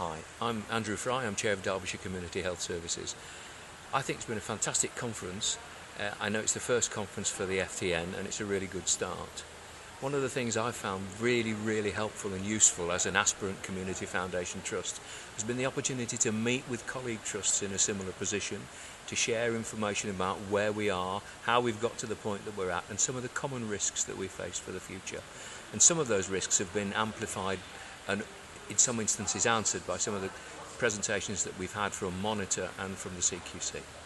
Hi, I'm Andrew Fry, I'm Chair of Derbyshire Community Health Services. I think it's been a fantastic conference. I know it's the first conference for the FTN and it's a really good start. One of the things I've found really helpful and useful as an aspirant Community Foundation Trust has been the opportunity to meet with colleague trusts in a similar position, to share information about where we are, how we've got to the point that we're at, and some of the common risks that we face for the future. And some of those risks have been amplified and in some instances answered by some of the presentations that we've had from Monitor and from the CQC.